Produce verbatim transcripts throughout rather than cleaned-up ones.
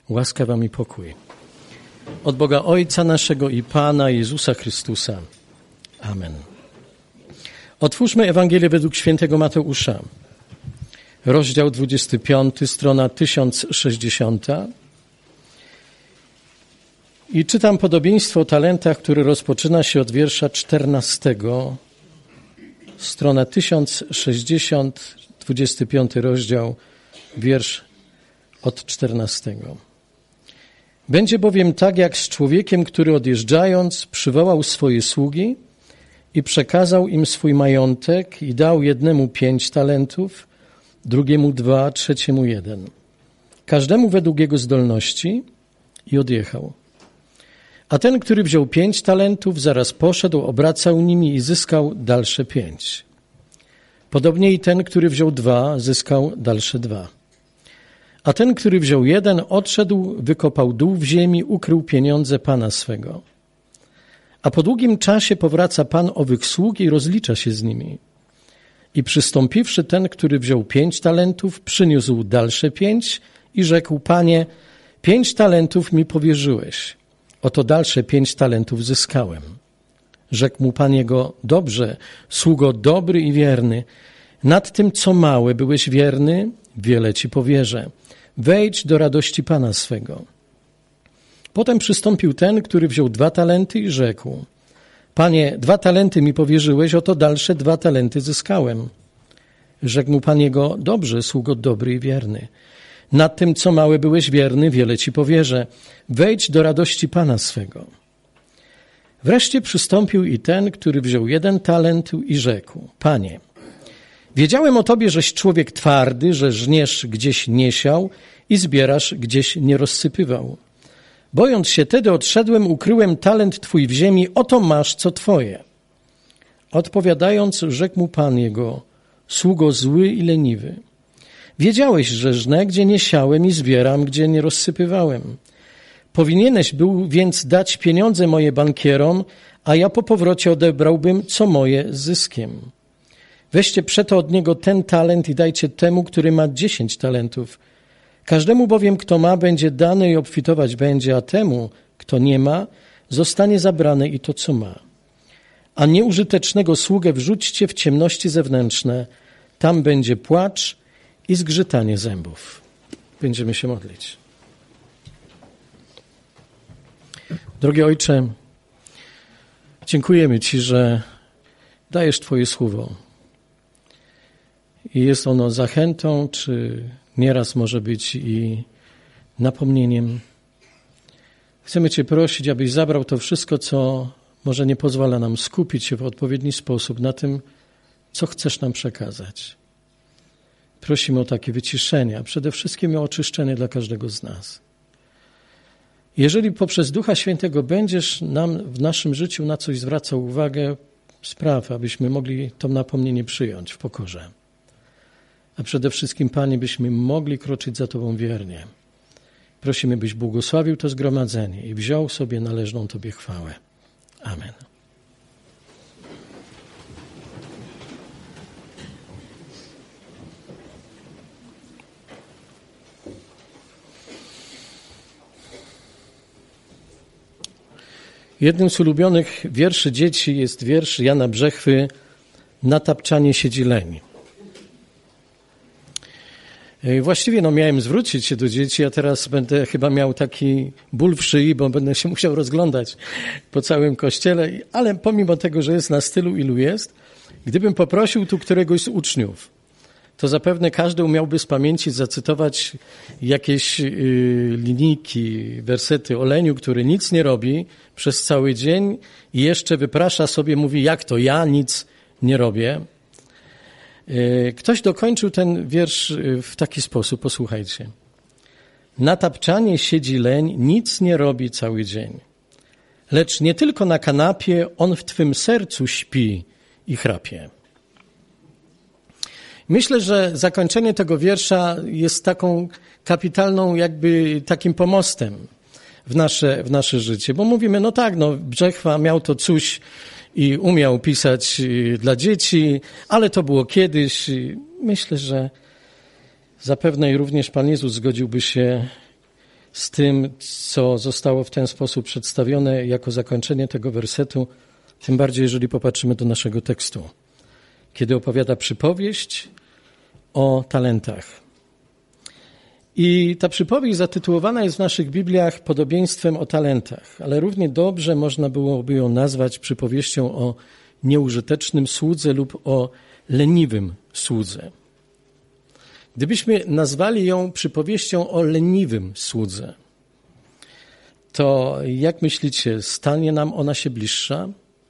Łaska wam i pokój. Od Boga Ojca naszego i Pana Jezusa Chrystusa. Amen. Otwórzmy Ewangelię według świętego Mateusza. Rozdział dwudziesty piąty, strona tysiąc sześćdziesiąta. I czytam podobieństwo o talentach, które rozpoczyna się od wiersza czternastego. Strona tysiąc sześćdziesiąt, dwudziesty piąty rozdział, wiersz od czternastego. Będzie bowiem tak, jak z człowiekiem, który odjeżdżając przywołał swoje sługi i przekazał im swój majątek i dał jednemu pięć talentów, drugiemu dwa, trzeciemu jeden. Każdemu według jego zdolności i odjechał. A ten, który wziął pięć talentów, zaraz poszedł, obracał nimi i zyskał dalsze pięć. Podobnie i ten, który wziął dwa, zyskał dalsze dwa. A ten, który wziął jeden, odszedł, wykopał dół w ziemi, ukrył pieniądze pana swego. A po długim czasie powraca pan owych sług i rozlicza się z nimi. I przystąpiwszy ten, który wziął pięć talentów, przyniósł dalsze pięć i rzekł: Panie, pięć talentów mi powierzyłeś. Oto dalsze pięć talentów zyskałem. Rzekł mu pan jego: Dobrze, sługo dobry i wierny. Nad tym, co małe byłeś wierny, wiele ci powierzę. Wejdź do radości pana swego. Potem przystąpił ten, który wziął dwa talenty i rzekł: Panie, dwa talenty mi powierzyłeś, oto dalsze dwa talenty zyskałem. Rzekł mu pan jego: Dobrze, sługo dobry i wierny. Nad tym, co małe byłeś wierny, wiele ci powierzę. Wejdź do radości pana swego. Wreszcie przystąpił i ten, który wziął jeden talent i rzekł: Panie, wiedziałem o tobie, żeś człowiek twardy, że żniesz gdzieś nie siał i zbierasz gdzieś nie rozsypywał. Bojąc się tedy odszedłem, ukryłem talent twój w ziemi, oto masz co twoje. Odpowiadając, rzekł mu pan jego: Sługo zły i leniwy. Wiedziałeś, że żnę, gdzie nie siałem i zbieram, gdzie nie rozsypywałem. Powinieneś był więc dać pieniądze moje bankierom, a ja po powrocie odebrałbym co moje z zyskiem. Weźcie przeto od niego ten talent i dajcie temu, który ma dziesięć talentów. Każdemu bowiem, kto ma, będzie dane i obfitować będzie, a temu, kto nie ma, zostanie zabrane i to, co ma. A nieużytecznego sługę wrzućcie w ciemności zewnętrzne. Tam będzie płacz i zgrzytanie zębów. Będziemy się modlić. Drogi Ojcze, dziękujemy Ci, że dajesz Twoje słowo. I jest ono zachętą, czy nieraz może być i napomnieniem. Chcemy Cię prosić, abyś zabrał to wszystko, co może nie pozwala nam skupić się w odpowiedni sposób na tym, co chcesz nam przekazać. Prosimy o takie wyciszenie, a przede wszystkim o oczyszczenie dla każdego z nas. Jeżeli poprzez Ducha Świętego będziesz nam w naszym życiu na coś zwracał uwagę, spraw, abyśmy mogli to napomnienie przyjąć w pokorze. A przede wszystkim, Panie, byśmy mogli kroczyć za Tobą wiernie. Prosimy, byś błogosławił to zgromadzenie i wziął sobie należną Tobie chwałę. Amen. Jednym z ulubionych wierszy dzieci jest wiersz Jana Brzechwy „Na tapczanie siedzi leń”. Właściwie no, miałem zwrócić się do dzieci, a teraz będę chyba miał taki ból w szyi, bo będę się musiał rozglądać po całym kościele, ale pomimo tego, że jest na stylu, ilu jest, gdybym poprosił tu któregoś z uczniów, to zapewne każdy umiałby z pamięci zacytować jakieś yy, linijki, wersety o leniu, który nic nie robi przez cały dzień i jeszcze wyprasza sobie, mówi: jak to ja nic nie robię. Yy, ktoś dokończył ten wiersz w taki sposób, posłuchajcie. Na tapczanie siedzi leń, nic nie robi cały dzień. Lecz nie tylko na kanapie, on w twym sercu śpi i chrapie. Myślę, że zakończenie tego wiersza jest taką kapitalną, jakby takim pomostem w nasze, w nasze życie. Bo mówimy, no tak, no Brzechwa miał to coś i umiał pisać dla dzieci, ale to było kiedyś. Myślę, że zapewne i również Pan Jezus zgodziłby się z tym, co zostało w ten sposób przedstawione jako zakończenie tego wersetu, tym bardziej, jeżeli popatrzymy do naszego tekstu, kiedy opowiada przypowieść o talentach. I ta przypowieść zatytułowana jest w naszych Bibliach podobieństwem o talentach, ale równie dobrze można byłoby ją nazwać przypowieścią o nieużytecznym słudze lub o leniwym słudze. Gdybyśmy nazwali ją przypowieścią o leniwym słudze, to jak myślicie, stanie nam ona się bliższa?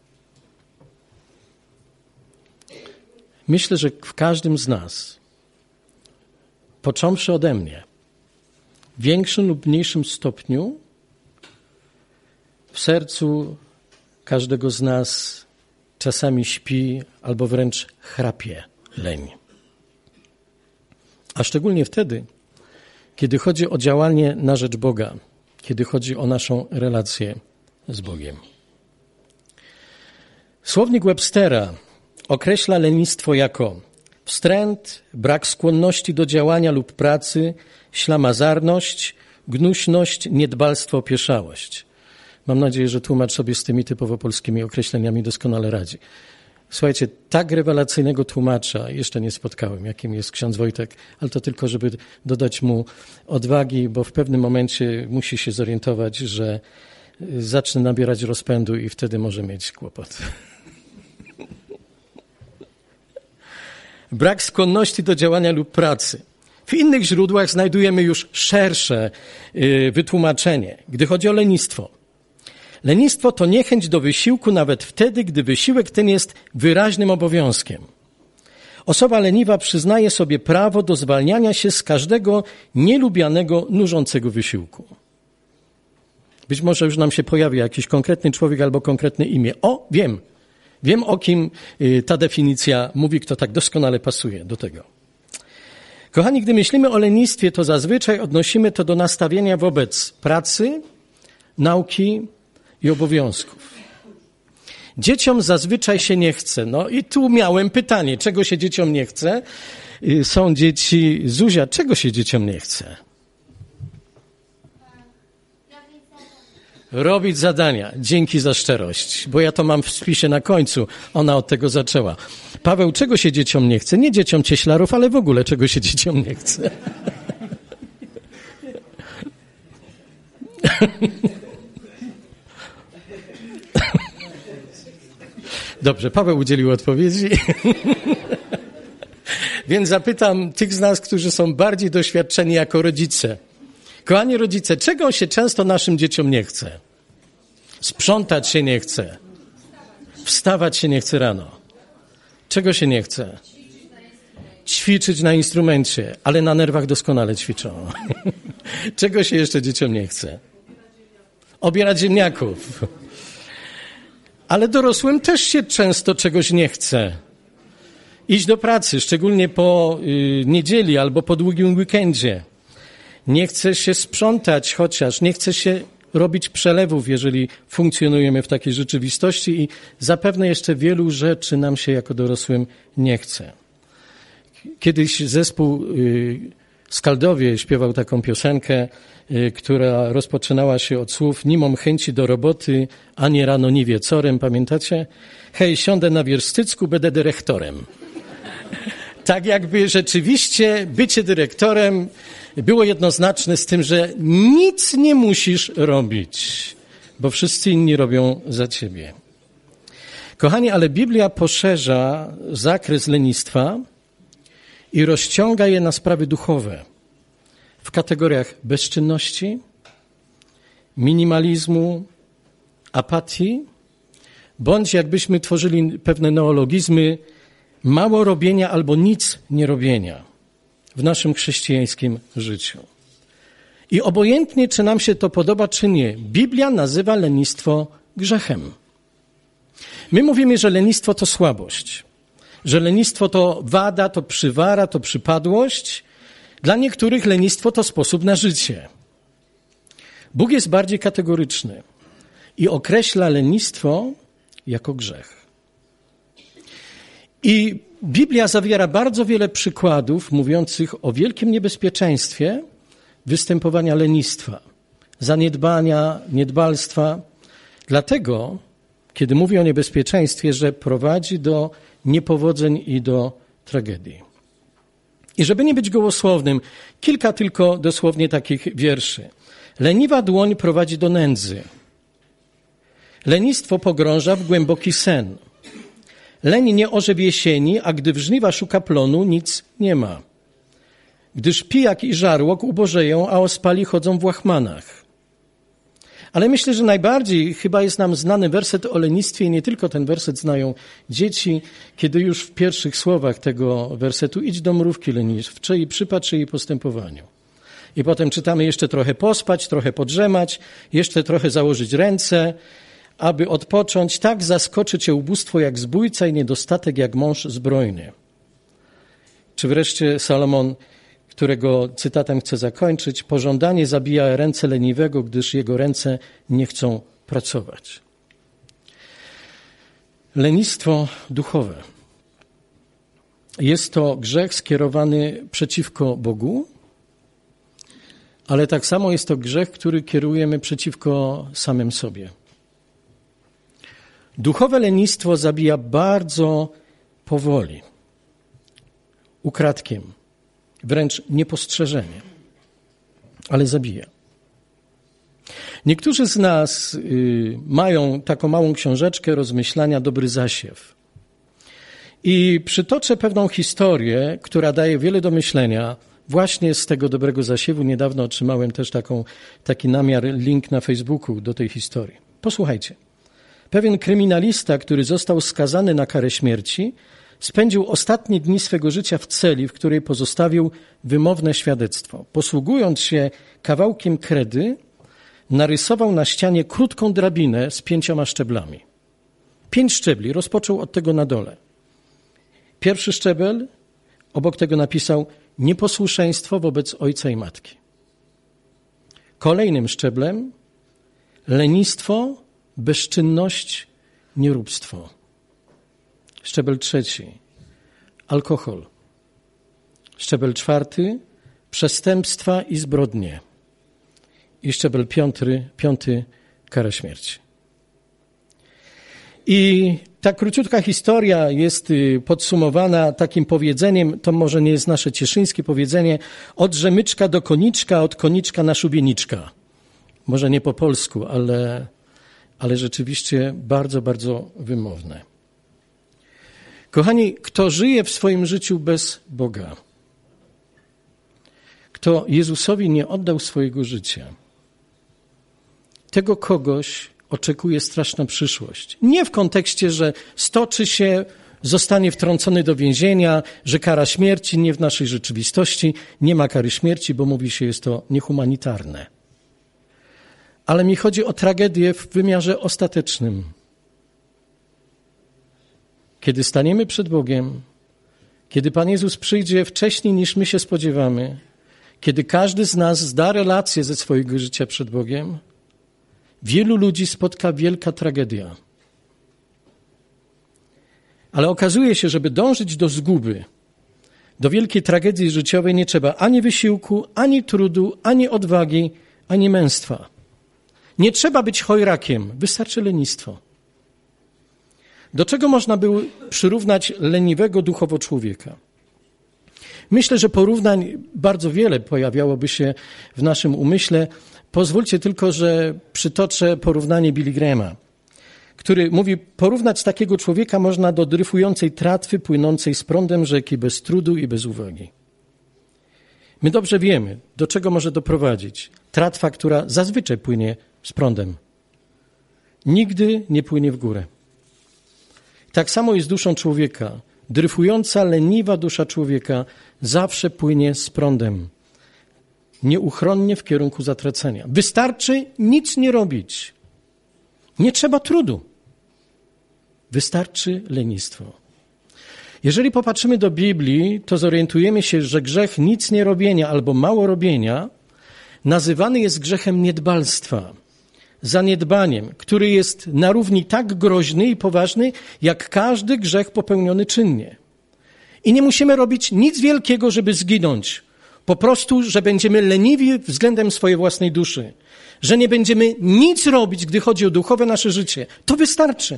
Myślę, że w każdym z nas, począwszy ode mnie, w większym lub mniejszym stopniu w sercu każdego z nas czasami śpi albo wręcz chrapie leń. A szczególnie wtedy, kiedy chodzi o działanie na rzecz Boga, kiedy chodzi o naszą relację z Bogiem. Słownik Webstera określa lenistwo jako wstręt, brak skłonności do działania lub pracy, ślamazarność, gnuśność, niedbalstwo, opieszałość. Mam nadzieję, że tłumacz sobie z tymi typowo polskimi określeniami doskonale radzi. Słuchajcie, tak rewelacyjnego tłumacza jeszcze nie spotkałem, jakim jest ksiądz Wojtek, ale to tylko, żeby dodać mu odwagi, bo w pewnym momencie musi się zorientować, że zacznie nabierać rozpędu i wtedy może mieć kłopot. Brak skłonności do działania lub pracy. W innych źródłach znajdujemy już szersze wytłumaczenie, gdy chodzi o lenistwo. Lenistwo to niechęć do wysiłku nawet wtedy, gdy wysiłek ten jest wyraźnym obowiązkiem. Osoba leniwa przyznaje sobie prawo do zwalniania się z każdego nielubianego, nużącego wysiłku. Być może już nam się pojawi jakiś konkretny człowiek albo konkretne imię. O, wiem. Wiem, o kim ta definicja mówi, kto tak doskonale pasuje do tego. Kochani, gdy myślimy o lenistwie, to zazwyczaj odnosimy to do nastawienia wobec pracy, nauki i obowiązków. Dzieciom zazwyczaj się nie chce. No i tu miałem pytanie, czego się dzieciom nie chce? Są dzieci, Zuzia, czego się dzieciom nie chce? Robić zadania. Dzięki za szczerość, bo ja to mam w spisie na końcu. Ona od tego zaczęła. Paweł, czego się dzieciom nie chce? Nie dzieciom cieślarów, ale w ogóle czego się dzieciom nie chce? Dobrze, Paweł udzielił odpowiedzi. Więc zapytam tych z nas, którzy są bardziej doświadczeni jako rodzice. Kochani rodzice, czego się często naszym dzieciom nie chce? Sprzątać się nie chce. Wstawać się nie chce rano. Czego się nie chce? Ćwiczyć na instrumencie, ale na nerwach doskonale ćwiczą. Czego się jeszcze dzieciom nie chce? Obierać ziemniaków. Ale dorosłym też się często czegoś nie chce. Iść do pracy, szczególnie po y, niedzieli albo po długim weekendzie. Nie chce się sprzątać chociaż, nie chce się robić przelewów, jeżeli funkcjonujemy w takiej rzeczywistości i zapewne jeszcze wielu rzeczy nam się jako dorosłym nie chce. Kiedyś zespół y, Skaldowie śpiewał taką piosenkę, y, która rozpoczynała się od słów: nie mam chęci do roboty, ani rano, ni wieczorem. Pamiętacie? Hej, siądę na wierstycku, będę dyrektorem. Tak jakby rzeczywiście bycie dyrektorem było jednoznaczne z tym, że nic nie musisz robić, bo wszyscy inni robią za ciebie. Kochani, ale Biblia poszerza zakres lenistwa i rozciąga je na sprawy duchowe w kategoriach bezczynności, minimalizmu, apatii, bądź jakbyśmy tworzyli pewne neologizmy, mało robienia albo nic nie robienia w naszym chrześcijańskim życiu. I obojętnie, czy nam się to podoba, czy nie, Biblia nazywa lenistwo grzechem. My mówimy, że lenistwo to słabość, że lenistwo to wada, to przywara, to przypadłość. Dla niektórych lenistwo to sposób na życie. Bóg jest bardziej kategoryczny i określa lenistwo jako grzech. I Biblia zawiera bardzo wiele przykładów mówiących o wielkim niebezpieczeństwie występowania lenistwa. zaniedbania, niedbalstwa. Dlatego, kiedy mówi o niebezpieczeństwie, że prowadzi do niepowodzeń i do tragedii. I żeby nie być gołosłownym, kilka tylko dosłownie takich wierszy. Leniwa dłoń prowadzi do nędzy. Lenistwo pogrąża w głęboki sen. Leń nie orze w jesieni, a gdy w żniwa szuka plonu, nic nie ma. Gdyż pijak i żarłok ubożeją, a ospali chodzą w łachmanach. Ale myślę, że najbardziej chyba jest nam znany werset o lenistwie i nie tylko ten werset znają dzieci, kiedy już w pierwszych słowach tego wersetu idź do mrówki leniwczej i przypatrz jej postępowaniu. I potem czytamy jeszcze trochę pospać, trochę podrzemać, jeszcze trochę założyć ręce, aby odpocząć. Tak zaskoczy cię ubóstwo jak zbójca i niedostatek jak mąż zbrojny. Czy wreszcie Salomon, którego cytatem chcę zakończyć, pożądanie zabija ręce leniwego, gdyż jego ręce nie chcą pracować. Lenistwo duchowe. Jest to grzech skierowany przeciwko Bogu, ale tak samo jest to grzech, który kierujemy przeciwko samym sobie. Duchowe lenistwo zabija bardzo powoli, ukradkiem, wręcz niepostrzeżenie, ale zabija. Niektórzy z nas y, mają taką małą książeczkę rozmyślania Dobry zasiew. I przytoczę pewną historię, która daje wiele do myślenia. Właśnie z tego dobrego zasiewu niedawno otrzymałem też taką, taki namiar, link na Facebooku do tej historii. Posłuchajcie. Pewien kryminalista, który został skazany na karę śmierci, spędził ostatnie dni swego życia w celi, w której pozostawił wymowne świadectwo. Posługując się kawałkiem kredy, narysował na ścianie krótką drabinę z pięcioma szczeblami. Pięć szczebli, rozpoczął od tego na dole. Pierwszy szczebel, obok tego napisał nieposłuszeństwo wobec ojca i matki. Kolejnym szczeblem lenistwo, bezczynność, nieróbstwo. Szczebel trzeci, alkohol. Szczebel czwarty, przestępstwa i zbrodnie. I szczebel piąty, piąty, kara śmierci. I ta króciutka historia jest podsumowana takim powiedzeniem, to może nie jest nasze cieszyńskie powiedzenie, od rzemyczka do koniczka, od koniczka na szubieniczka. Może nie po polsku, ale, ale rzeczywiście bardzo, bardzo wymowne. Kochani, kto żyje w swoim życiu bez Boga, kto Jezusowi nie oddał swojego życia, tego kogoś oczekuje straszna przyszłość. Nie w kontekście, że stoczy się, zostanie wtrącony do więzienia, że kara śmierci, nie w naszej rzeczywistości, nie ma kary śmierci, bo mówi się, jest to niehumanitarne. Ale mi chodzi o tragedię w wymiarze ostatecznym. Kiedy staniemy przed Bogiem, kiedy Pan Jezus przyjdzie wcześniej niż my się spodziewamy, kiedy każdy z nas zda relację ze swojego życia przed Bogiem, wielu ludzi spotka wielka tragedia. Ale okazuje się, żeby dążyć do zguby, do wielkiej tragedii życiowej nie trzeba ani wysiłku, ani trudu, ani odwagi, ani męstwa. Nie trzeba być chojrakiem, wystarczy lenistwo. Do czego można by przyrównać leniwego duchowo człowieka? Myślę, że porównań bardzo wiele pojawiałoby się w naszym umyśle. Pozwólcie tylko, że przytoczę porównanie Billy Grahama, który mówi, porównać takiego człowieka można do dryfującej tratwy płynącej z prądem rzeki bez trudu i bez uwagi. My dobrze wiemy, do czego może doprowadzić tratwa, która zazwyczaj płynie z prądem. Nigdy nie płynie w górę. Tak samo jest duszą człowieka. Dryfująca, leniwa dusza człowieka zawsze płynie z prądem. Nieuchronnie w kierunku zatracenia. Wystarczy nic nie robić. Nie trzeba trudu. Wystarczy lenistwo. Jeżeli popatrzymy do Biblii, to zorientujemy się, że grzech nic nie robienia albo mało robienia nazywany jest grzechem niedbalstwa, zaniedbaniem, który jest na równi tak groźny i poważny, jak każdy grzech popełniony czynnie. I nie musimy robić nic wielkiego, żeby zginąć. Po prostu, że będziemy leniwi względem swojej własnej duszy. Że nie będziemy nic robić, gdy chodzi o duchowe nasze życie. To wystarczy.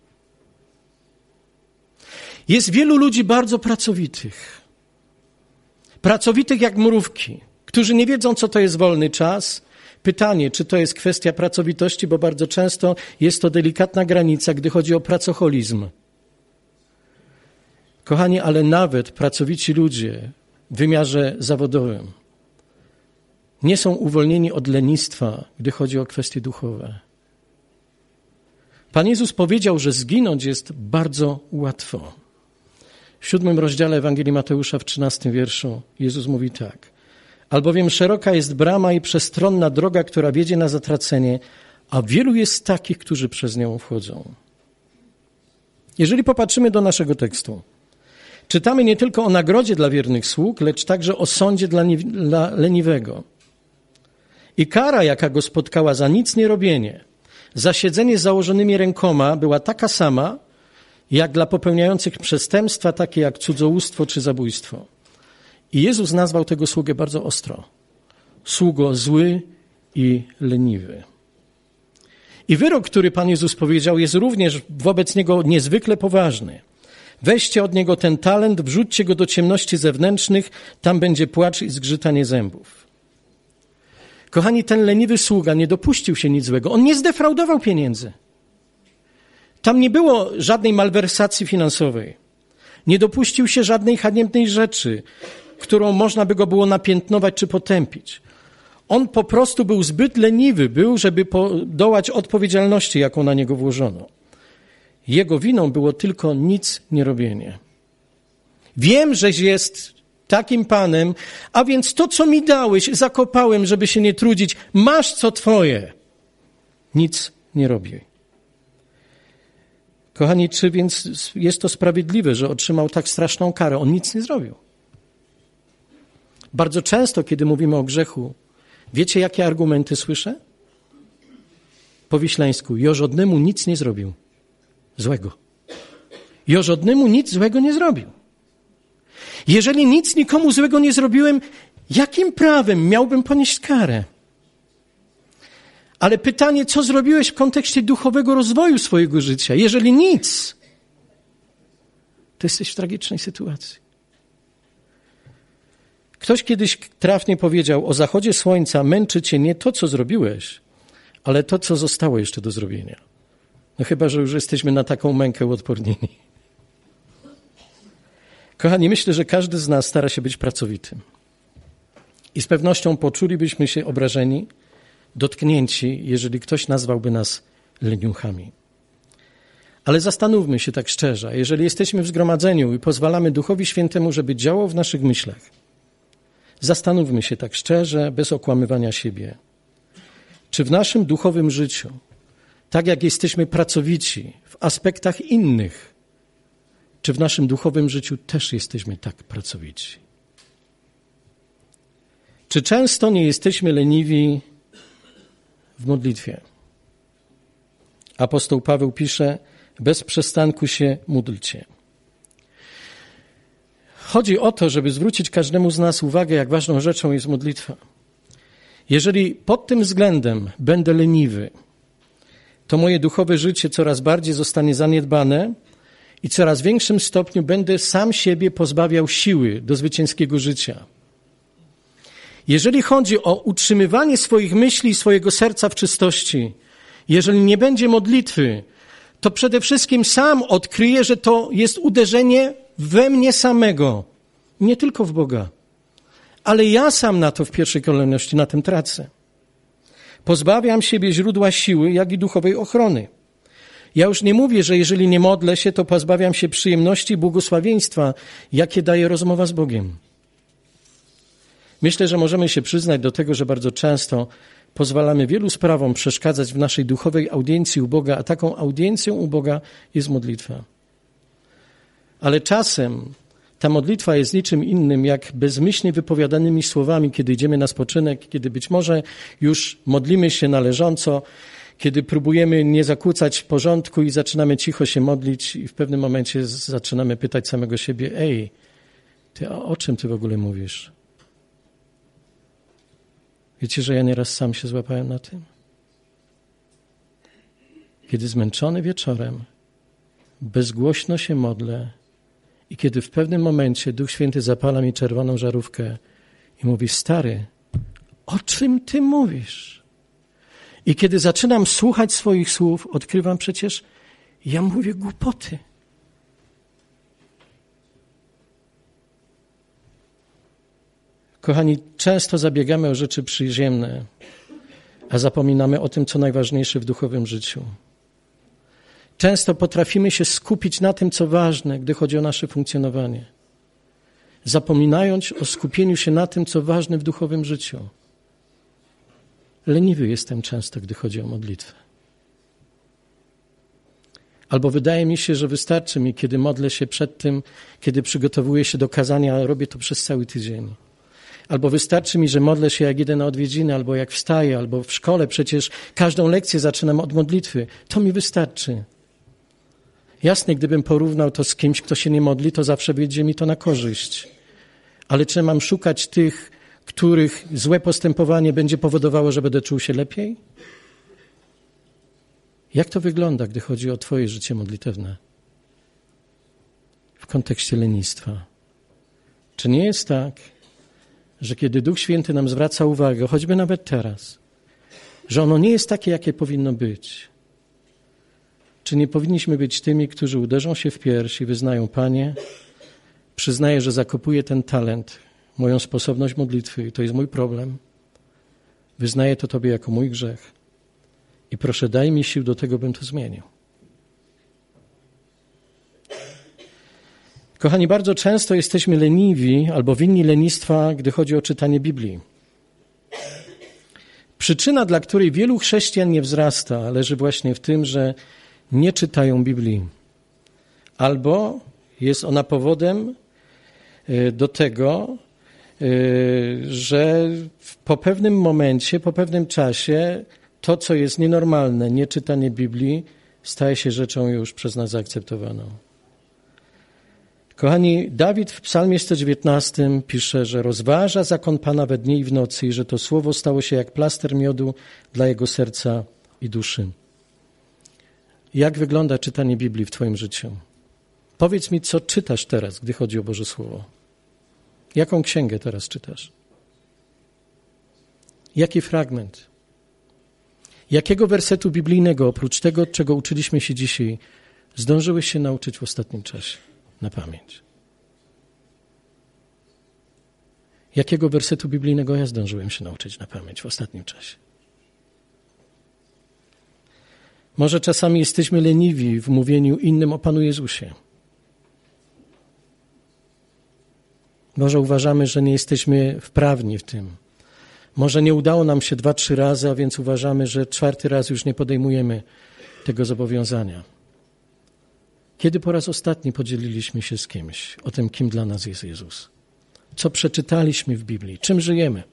Jest wielu ludzi bardzo pracowitych. Pracowitych jak mrówki, którzy nie wiedzą, co to jest wolny czas. Pytanie, czy to jest kwestia pracowitości, bo bardzo często jest to delikatna granica, gdy chodzi o pracoholizm. Kochani, ale nawet pracowici ludzie w wymiarze zawodowym nie są uwolnieni od lenistwa, gdy chodzi o kwestie duchowe. Pan Jezus powiedział, że zginąć jest bardzo łatwo. W siódmym rozdziale Ewangelii Mateusza w trzynastym wierszu Jezus mówi tak. Albowiem szeroka jest brama i przestronna droga, która wiedzie na zatracenie, a wielu jest takich, którzy przez nią wchodzą. Jeżeli popatrzymy do naszego tekstu, czytamy nie tylko o nagrodzie dla wiernych sług, lecz także o sądzie dla, nie, dla leniwego. I kara, jaka go spotkała za nic nie robienie, za siedzenie z założonymi rękoma, była taka sama, jak dla popełniających przestępstwa, takie jak cudzołóstwo czy zabójstwo. I Jezus nazwał tego sługę bardzo ostro. Sługo zły i leniwy. I wyrok, który Pan Jezus powiedział, jest również wobec niego niezwykle poważny. Weźcie od niego ten talent, wrzućcie go do ciemności zewnętrznych, tam będzie płacz i zgrzytanie zębów. Kochani, ten leniwy sługa nie dopuścił się nic złego. On nie zdefraudował pieniędzy. Tam nie było żadnej malwersacji finansowej. Nie dopuścił się żadnej haniebnej rzeczy, którą można by go było napiętnować czy potępić. On po prostu był zbyt leniwy, był, żeby podołać odpowiedzialności, jaką na niego włożono. Jego winą było tylko nic nie robienie. Wiem, żeś jest takim Panem, a więc to, co mi dałeś, zakopałem, żeby się nie trudzić. Masz co twoje. Nic nie robi. Kochani, czy więc jest to sprawiedliwe, że otrzymał tak straszną karę? On nic nie zrobił. Bardzo często, kiedy mówimy o grzechu, wiecie, jakie argumenty słyszę? Po wiślańsku. Jo żadnemu nic nie zrobił złego. Jo żadnemu nic złego nie zrobił. Jeżeli nic nikomu złego nie zrobiłem, jakim prawem miałbym ponieść karę? Ale pytanie, co zrobiłeś w kontekście duchowego rozwoju swojego życia? Jeżeli nic, to jesteś w tragicznej sytuacji. Ktoś kiedyś trafnie powiedział, o zachodzie słońca męczy cię nie to, co zrobiłeś, ale to, co zostało jeszcze do zrobienia. No chyba, że już jesteśmy na taką mękę uodpornieni. Kochani, myślę, że każdy z nas stara się być pracowitym. I z pewnością poczulibyśmy się obrażeni, dotknięci, jeżeli ktoś nazwałby nas leniuchami. Ale zastanówmy się tak szczerze, jeżeli jesteśmy w zgromadzeniu i pozwalamy Duchowi Świętemu, żeby działał w naszych myślach, zastanówmy się tak szczerze, bez okłamywania siebie. Czy w naszym duchowym życiu, tak jak jesteśmy pracowici w aspektach innych, czy w naszym duchowym życiu też jesteśmy tak pracowici? Czy często nie jesteśmy leniwi w modlitwie? Apostoł Paweł pisze, bez przestanku się módlcie. Chodzi o to, żeby zwrócić każdemu z nas uwagę, jak ważną rzeczą jest modlitwa. Jeżeli pod tym względem będę leniwy, to moje duchowe życie coraz bardziej zostanie zaniedbane i coraz w większym stopniu będę sam siebie pozbawiał siły do zwycięskiego życia. Jeżeli chodzi o utrzymywanie swoich myśli i swojego serca w czystości, jeżeli nie będzie modlitwy, to przede wszystkim sam odkryję, że to jest uderzenie we mnie samego, nie tylko w Boga. Ale ja sam na to w pierwszej kolejności na tym tracę. Pozbawiam siebie źródła siły, jak i duchowej ochrony. Ja już nie mówię, że jeżeli nie modlę się, to pozbawiam się przyjemności i błogosławieństwa, jakie daje rozmowa z Bogiem. Myślę, że możemy się przyznać do tego, że bardzo często pozwalamy wielu sprawom przeszkadzać w naszej duchowej audiencji u Boga, a taką audiencją u Boga jest modlitwa. Ale czasem ta modlitwa jest niczym innym, jak bezmyślnie wypowiadanymi słowami, kiedy idziemy na spoczynek, kiedy być może już modlimy się należąco, kiedy próbujemy nie zakłócać porządku i zaczynamy cicho się modlić i w pewnym momencie zaczynamy pytać samego siebie, ej, ty, a o czym ty w ogóle mówisz? Wiecie, że ja nieraz sam się złapałem na tym? Kiedy zmęczony wieczorem, bezgłośno się modlę i kiedy w pewnym momencie Duch Święty zapala mi czerwoną żarówkę i mówi: stary, o czym ty mówisz? I kiedy zaczynam słuchać swoich słów, odkrywam przecież, ja mówię głupoty. Kochani, często zabiegamy o rzeczy przyziemne, a zapominamy o tym, co najważniejsze w duchowym życiu. Często potrafimy się skupić na tym, co ważne, gdy chodzi o nasze funkcjonowanie, zapominając o skupieniu się na tym, co ważne w duchowym życiu. Leniwy jestem często, gdy chodzi o modlitwę. Albo wydaje mi się, że wystarczy mi, kiedy modlę się przed tym, kiedy przygotowuję się do kazania, robię to przez cały tydzień. Albo wystarczy mi, że modlę się, jak idę na odwiedziny, albo jak wstaję, albo w szkole przecież każdą lekcję zaczynam od modlitwy. To mi wystarczy. Jasne, gdybym porównał to z kimś, kto się nie modli, to zawsze wyjdzie mi to na korzyść. Ale czy mam szukać tych, których złe postępowanie będzie powodowało, że będę czuł się lepiej? Jak to wygląda, gdy chodzi o twoje życie modlitewne? W kontekście lenistwa. Czy nie jest tak, że kiedy Duch Święty nam zwraca uwagę, choćby nawet teraz, że ono nie jest takie, jakie powinno być? Czy nie powinniśmy być tymi, którzy uderzą się w pierś i wyznają: Panie, przyznaję, że zakopuję ten talent, moją sposobność modlitwy i to jest mój problem. Wyznaję to Tobie jako mój grzech i proszę, daj mi sił do tego, bym to zmienił. Kochani, bardzo często jesteśmy leniwi albo winni lenistwa, gdy chodzi o czytanie Biblii. Przyczyna, dla której wielu chrześcijan nie wzrasta, leży właśnie w tym, że nie czytają Biblii. Albo jest ona powodem do tego, że po pewnym momencie, po pewnym czasie to, co jest nienormalne, nieczytanie Biblii, staje się rzeczą już przez nas zaakceptowaną. Kochani, Dawid w psalmie sto dziewiętnastym pisze, że rozważa zakon Pana we dnie i w nocy i że to słowo stało się jak plaster miodu dla jego serca i duszy. Jak wygląda czytanie Biblii w twoim życiu? Powiedz mi, co czytasz teraz, gdy chodzi o Boże Słowo. Jaką księgę teraz czytasz? Jaki fragment? Jakiego wersetu biblijnego, oprócz tego, czego uczyliśmy się dzisiaj, zdążyłeś się nauczyć w ostatnim czasie na pamięć? Jakiego wersetu biblijnego ja zdążyłem się nauczyć na pamięć w ostatnim czasie? Może czasami jesteśmy leniwi w mówieniu innym o Panu Jezusie. Może uważamy, że nie jesteśmy wprawni w tym. Może nie udało nam się dwa, trzy razy, a więc uważamy, że czwarty raz już nie podejmujemy tego zobowiązania. Kiedy po raz ostatni podzieliliśmy się z kimś o tym, kim dla nas jest Jezus? Co przeczytaliśmy w Biblii? Czym żyjemy?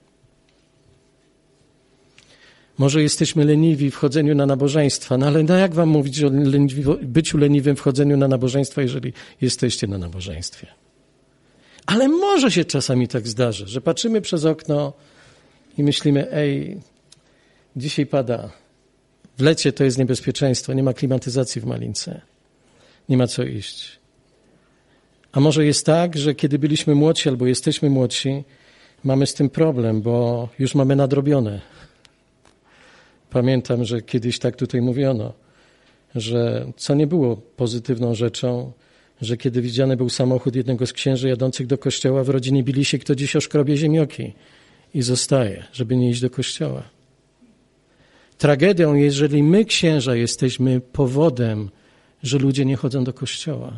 Może jesteśmy leniwi w chodzeniu na nabożeństwa, no ale no jak wam mówić o leniwi- byciu leniwym w chodzeniu na nabożeństwa, jeżeli jesteście na nabożeństwie? Ale może się czasami tak zdarzy, że patrzymy przez okno i myślimy: ej, dzisiaj pada, w lecie to jest niebezpieczeństwo, nie ma klimatyzacji w Malince, nie ma co iść. A może jest tak, że kiedy byliśmy młodsi albo jesteśmy młodsi, mamy z tym problem, bo już mamy nadrobione. Pamiętam, że kiedyś tak tutaj mówiono, że co nie było pozytywną rzeczą, że kiedy widziany był samochód jednego z księży jadących do kościoła, w rodzinie bili się, kto dziś oszkrobie ziemioki i zostaje, żeby nie iść do kościoła. Tragedią, jeżeli my, księża, jesteśmy powodem, że ludzie nie chodzą do kościoła.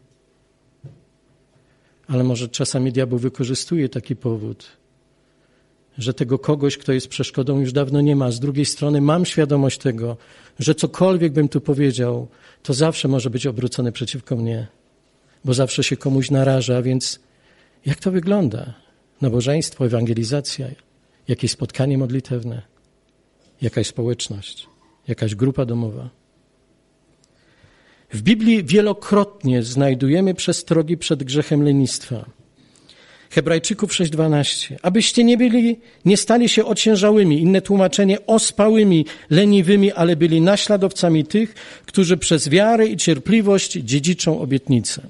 Ale może czasami diabeł wykorzystuje taki powód, że tego kogoś, kto jest przeszkodą, już dawno nie ma. Z drugiej strony mam świadomość tego, że cokolwiek bym tu powiedział, to zawsze może być obrócone przeciwko mnie, bo zawsze się komuś naraża, a więc jak to wygląda? Nabożeństwo, ewangelizacja, jakieś spotkanie modlitewne, jakaś społeczność, jakaś grupa domowa. W Biblii wielokrotnie znajdujemy przestrogi przed grzechem lenistwa. Hebrajczyków sześć dwanaście. Abyście nie byli, nie stali się ociężałymi, inne tłumaczenie ospałymi, leniwymi, ale byli naśladowcami tych, którzy przez wiarę i cierpliwość dziedziczą obietnicę.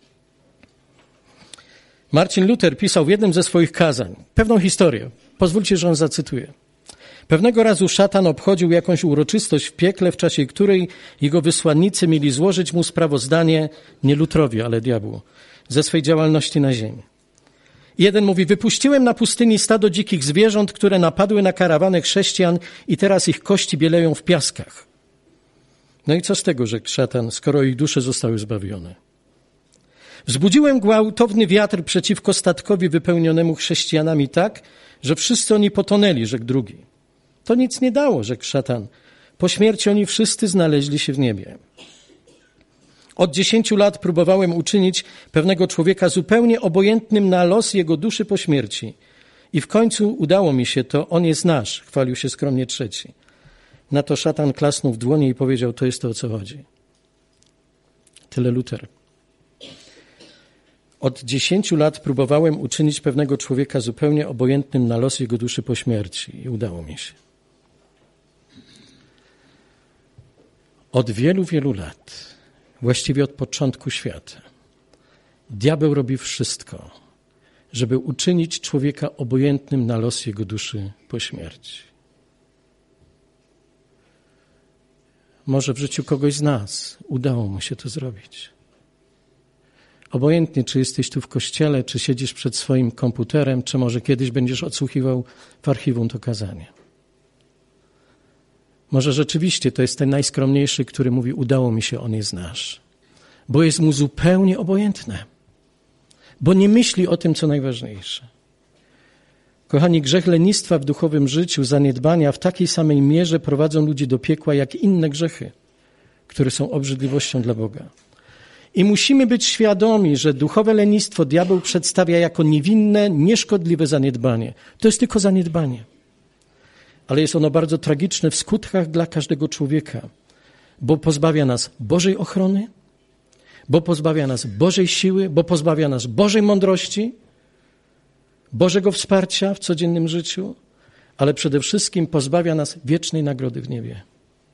Marcin Luther pisał w jednym ze swoich kazań pewną historię. Pozwólcie, że on zacytuję. Pewnego razu szatan obchodził jakąś uroczystość w piekle, w czasie której jego wysłannicy mieli złożyć mu sprawozdanie, nie Lutrowi, ale diabłu, ze swej działalności na ziemi. Jeden mówi, wypuściłem na pustyni stado dzikich zwierząt, które napadły na karawanę chrześcijan i teraz ich kości bieleją w piaskach. No i co z tego, rzekł szatan, skoro ich dusze zostały zbawione? Wzbudziłem gwałtowny wiatr przeciwko statkowi wypełnionemu chrześcijanami tak, że wszyscy oni potonęli, rzekł drugi. To nic nie dało, rzekł szatan. Po śmierci oni wszyscy znaleźli się w niebie. Od dziesięciu lat próbowałem uczynić pewnego człowieka zupełnie obojętnym na los jego duszy po śmierci. I w końcu udało mi się to, on jest nasz, chwalił się skromnie trzeci. Na to szatan klasnął w dłonie i powiedział, to jest to, o co chodzi. Tyle Luter. Od dziesięciu lat próbowałem uczynić pewnego człowieka zupełnie obojętnym na los jego duszy po śmierci i udało mi się. Od wielu, wielu lat, właściwie od początku świata, diabeł robi wszystko, żeby uczynić człowieka obojętnym na los jego duszy po śmierci. Może w życiu kogoś z nas udało mu się to zrobić. Obojętnie, czy jesteś tu w kościele, czy siedzisz przed swoim komputerem, czy może kiedyś będziesz odsłuchiwał w archiwum to kazanie. Może rzeczywiście to jest ten najskromniejszy, który mówi, udało mi się, on jest nasz. Bo jest mu zupełnie obojętne. Bo nie myśli o tym, co najważniejsze. Kochani, grzech lenistwa w duchowym życiu, zaniedbania w takiej samej mierze prowadzą ludzi do piekła, jak inne grzechy, które są obrzydliwością dla Boga. I musimy być świadomi, że duchowe lenistwo diabeł przedstawia jako niewinne, nieszkodliwe zaniedbanie. To jest tylko zaniedbanie. Ale jest ono bardzo tragiczne w skutkach dla każdego człowieka, bo pozbawia nas Bożej ochrony, bo pozbawia nas Bożej siły, bo pozbawia nas Bożej mądrości, Bożego wsparcia w codziennym życiu, ale przede wszystkim pozbawia nas wiecznej nagrody w niebie.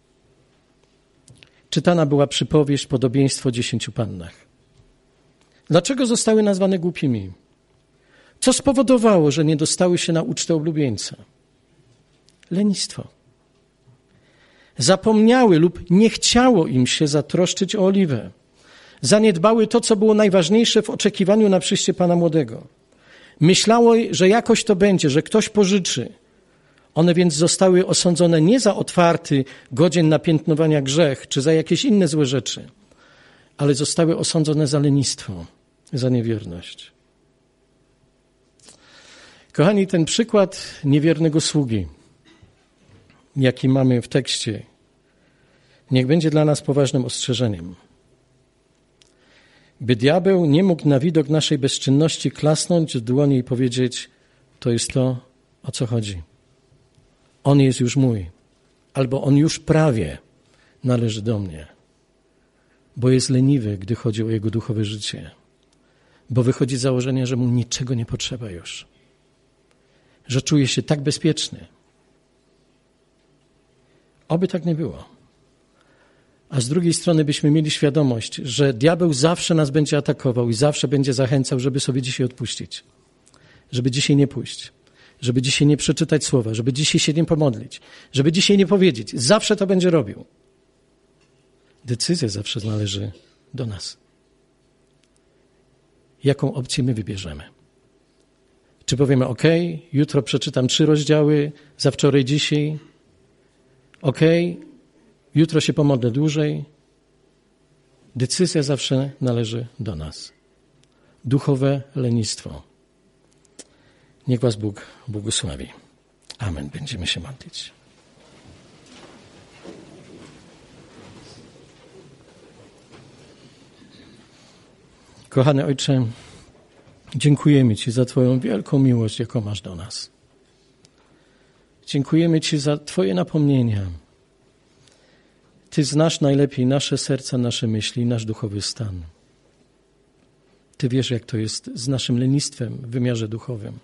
Czytana była przypowieść, podobieństwo o dziesięciu pannach. Dlaczego zostały nazwane głupimi? Co spowodowało, że nie dostały się na ucztę oblubieńca? Lenistwo. Zapomniały lub nie chciało im się zatroszczyć o oliwę. Zaniedbały to, co było najważniejsze w oczekiwaniu na przyjście Pana Młodego. Myślały, że jakoś to będzie, że ktoś pożyczy. One więc zostały osądzone nie za otwarty, godzien napiętnowania grzech, czy za jakieś inne złe rzeczy, ale zostały osądzone za lenistwo, za niewierność. Kochani, ten przykład niewiernego sługi, jaki mamy w tekście, niech będzie dla nas poważnym ostrzeżeniem. By diabeł nie mógł na widok naszej bezczynności klasnąć w dłoni i powiedzieć, to jest to, o co chodzi. On jest już mój, albo on już prawie należy do mnie, bo jest leniwy, gdy chodzi o jego duchowe życie, bo wychodzi z założenia, że mu niczego nie potrzeba już, że czuje się tak bezpieczny. Oby tak nie było. A z drugiej strony byśmy mieli świadomość, że diabeł zawsze nas będzie atakował i zawsze będzie zachęcał, żeby sobie dzisiaj odpuścić, żeby dzisiaj nie pójść, żeby dzisiaj nie przeczytać słowa, żeby dzisiaj się nie pomodlić, żeby dzisiaj nie powiedzieć. Zawsze to będzie robił. Decyzja zawsze należy do nas. Jaką opcję my wybierzemy? Czy powiemy, ok, jutro przeczytam trzy rozdziały, za wczoraj dzisiaj, ok, jutro się pomodlę dłużej. Decyzja zawsze należy do nas. Duchowe lenistwo. Niech was Bóg błogosławi. Amen. Będziemy się modlić. Kochany Ojcze, dziękujemy Ci za Twoją wielką miłość, jaką masz do nas. Dziękujemy Ci za Twoje napomnienia. Ty znasz najlepiej nasze serca, nasze myśli, nasz duchowy stan. Ty wiesz, jak to jest z naszym lenistwem w wymiarze duchowym.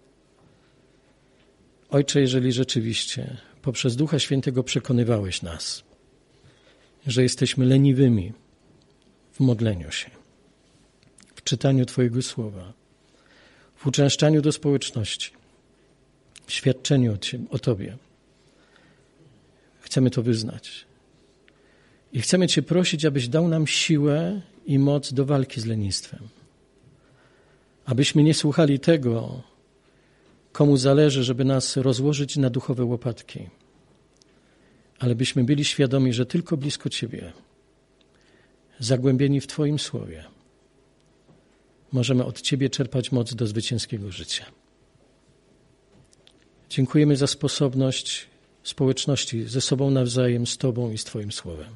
Ojcze, jeżeli rzeczywiście poprzez Ducha Świętego przekonywałeś nas, że jesteśmy leniwymi w modleniu się, w czytaniu Twojego Słowa, w uczęszczaniu do społeczności, w świadczeniu o, Ciebie, o Tobie. Chcemy to wyznać. I chcemy Cię prosić, abyś dał nam siłę i moc do walki z lenistwem. Abyśmy nie słuchali tego, komu zależy, żeby nas rozłożyć na duchowe łopatki, ale byśmy byli świadomi, że tylko blisko Ciebie, zagłębieni w Twoim Słowie, możemy od Ciebie czerpać moc do zwycięskiego życia. Dziękujemy za sposobność społeczności ze sobą nawzajem, z Tobą i z Twoim Słowem.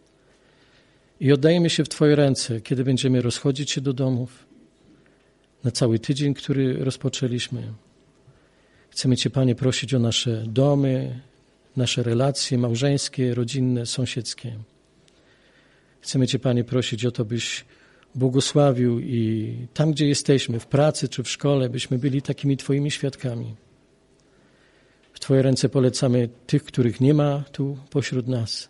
I oddajemy się w Twoje ręce, kiedy będziemy rozchodzić się do domów, na cały tydzień, który rozpoczęliśmy. Chcemy Cię, Panie, prosić o nasze domy, nasze relacje małżeńskie, rodzinne, sąsiedzkie. Chcemy Cię, Panie, prosić o to, byś błogosławił i tam, gdzie jesteśmy, w pracy czy w szkole, byśmy byli takimi Twoimi świadkami. W Twoje ręce polecamy tych, których nie ma tu pośród nas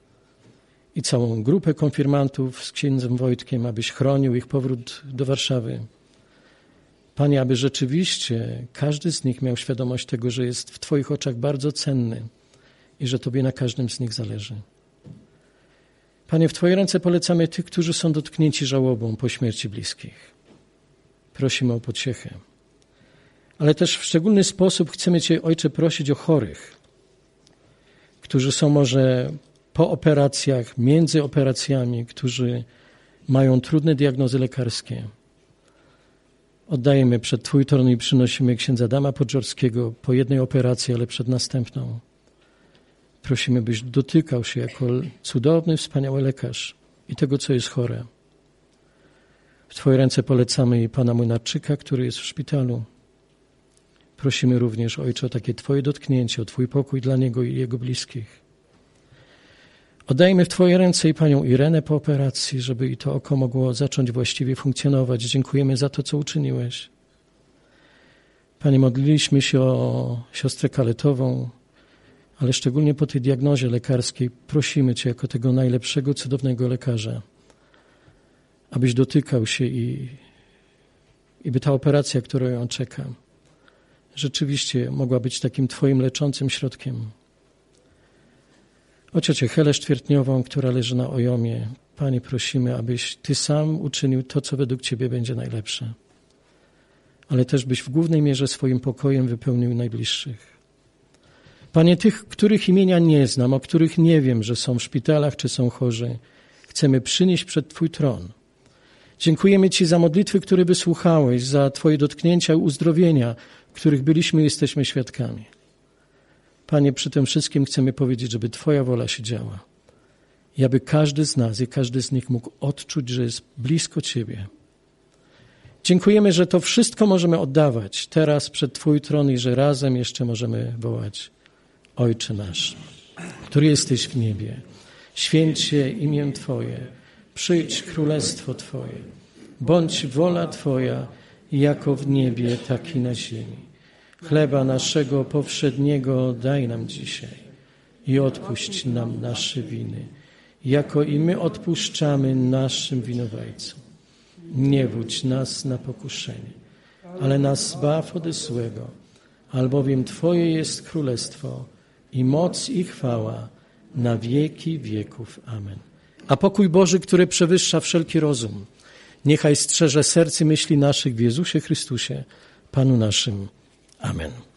i całą grupę konfirmantów z księdzem Wojtkiem, abyś chronił ich powrót do Warszawy. Panie, aby rzeczywiście każdy z nich miał świadomość tego, że jest w Twoich oczach bardzo cenny i że Tobie na każdym z nich zależy. Panie, w Twoje ręce polecamy tych, którzy są dotknięci żałobą po śmierci bliskich. Prosimy o pociechę. Ale też w szczególny sposób chcemy Cię, Ojcze, prosić o chorych, którzy są może po operacjach, między operacjami, którzy mają trudne diagnozy lekarskie. Oddajemy przed Twój tron i przynosimy księdza Adama Podżorskiego po jednej operacji, ale przed następną. Prosimy, byś dotykał się jako cudowny, wspaniały lekarz i tego, co jest chore. W Twoje ręce polecamy i pana Młynarczyka, który jest w szpitalu. Prosimy również, Ojcze, o takie Twoje dotknięcie, o Twój pokój dla niego i jego bliskich. Oddajemy w Twoje ręce i panią Irenę po operacji, żeby i to oko mogło zacząć właściwie funkcjonować. Dziękujemy za to, co uczyniłeś. Panie, modliliśmy się o siostrę Kaletową, ale szczególnie po tej diagnozie lekarskiej prosimy Cię jako tego najlepszego, cudownego lekarza, abyś dotykał się i, i by ta operacja, którą ją czeka, rzeczywiście mogła być takim Twoim leczącym środkiem. O ciocię Helę Sztwiertniową, która leży na ojomie, Panie, prosimy, abyś Ty sam uczynił to, co według Ciebie będzie najlepsze, ale też byś w głównej mierze swoim pokojem wypełnił najbliższych. Panie, tych, których imienia nie znam, o których nie wiem, że są w szpitalach czy są chorzy, chcemy przynieść przed Twój tron. Dziękujemy Ci za modlitwy, które wysłuchałeś, za Twoje dotknięcia i uzdrowienia, których byliśmy i jesteśmy świadkami. Panie, przy tym wszystkim chcemy powiedzieć, żeby Twoja wola się działa i aby każdy z nas i każdy z nich mógł odczuć, że jest blisko Ciebie. Dziękujemy, że to wszystko możemy oddawać teraz przed Twój tron i że razem jeszcze możemy wołać: Ojcze nasz, który jesteś w niebie, święć się imię Twoje, przyjdź królestwo Twoje, bądź wola Twoja, jako w niebie, tak i na ziemi. Chleba naszego powszedniego daj nam dzisiaj i odpuść nam nasze winy, jako i my odpuszczamy naszym winowajcom. Nie wódź nas na pokuszenie, ale nas zbaw ode złego, albowiem Twoje jest królestwo i moc i chwała na wieki wieków. Amen. A pokój Boży, który przewyższa wszelki rozum, niechaj strzeże serc i myśli naszych w Jezusie Chrystusie, Panu naszym. Amen.